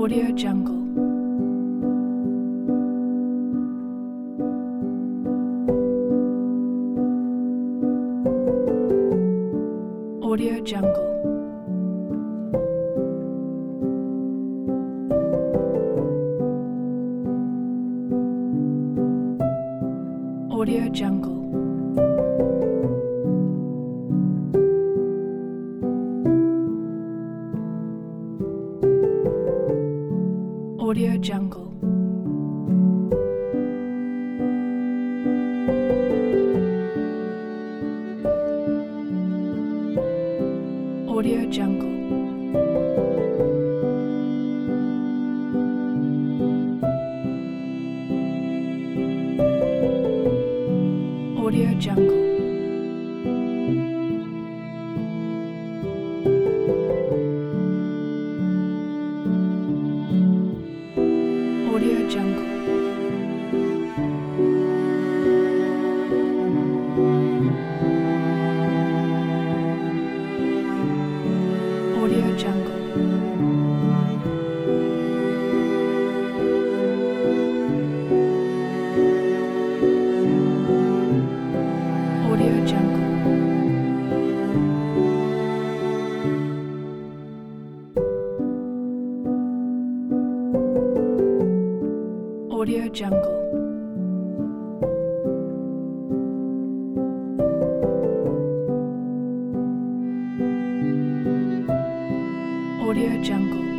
Audio Jungle. Audio Jungle. Audio Jungle. Audio Jungle. Audio Jungle. Audio Jungle. Audio Jungle. Audio Jungle. Audio Jungle. Audio Jungle. Audio Jungle.